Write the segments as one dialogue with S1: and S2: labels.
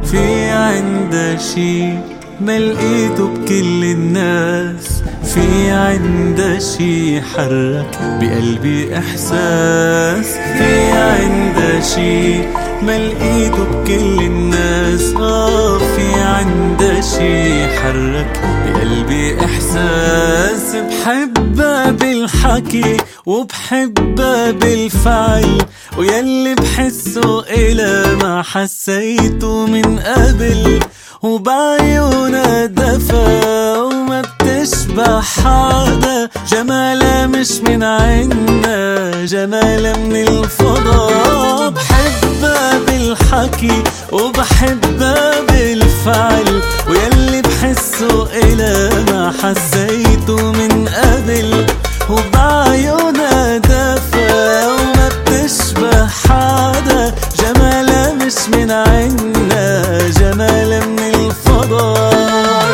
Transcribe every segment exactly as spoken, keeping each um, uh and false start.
S1: في عنده شي ما لقيته بكل الناس، في عنده شي حرك بقلبي إحساس، في عنده شي ما لقيته بكل الناس، آه في عنده شي حرك بقلبي إحساس. بحبها بالحكي وبحبها بالفعل، ويلي بحسه إلا ما حسيته من قبل، وبعيونها دفا وما بتشبه حدا، جمالها مش من عنا، جمالها من الفضاء. بحبها بالحكي وبحبها بالفعل، ويلي بحسه إلا ما حسيته من قبل، وبعيونها دفا وما بتشبه حدا، جمالها مش من عنا، جمالها من الفضاء.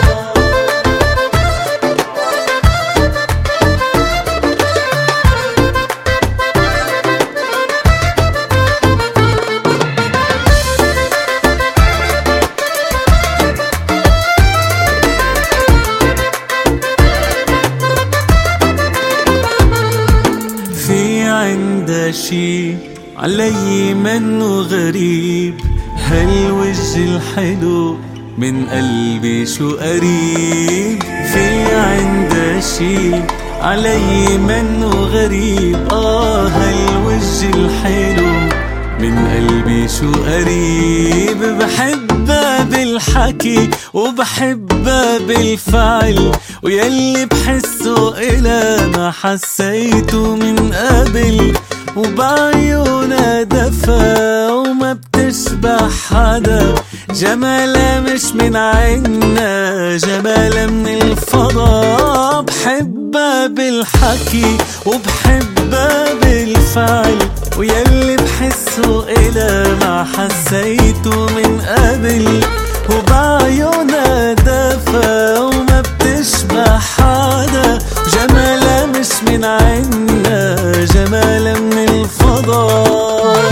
S1: في عنده شي علي منه غريب، هالوجه الحلو من قلبي شو قريب. في عنده شي علي منه غريب، آه هالوجه الحلو من قلبي شو قريب. بحبها بالحكي وبحبها بالفعل، ويلي بحسه إلا ما حسيته من قبل، وبعيونها دفا وما بتشبه حدا، جمالها مش من عنا، جمالها من الفضاء. بحبها بالحكي وبحبها بالفعل، ويلي بحسه إلا ما حسيته من قبل، وبعيونها دفا وما بتشبه حدا، جمالها مش من عنا، جمالها من الفضاء.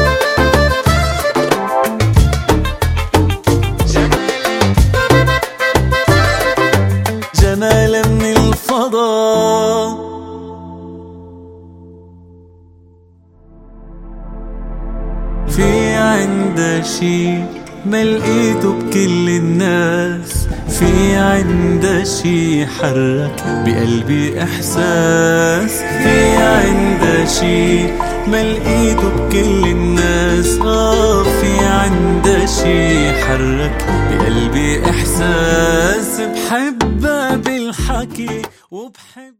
S1: جمالها من الفضاء. في عنده شي ما لقيته بكل الناس، في عنده شي حرك بقلبي إحساس، في عنده شي ما لقيته بكل الناس، آه في عنده شي حرك بقلبي إحساس. بحبها بالحكي وبحب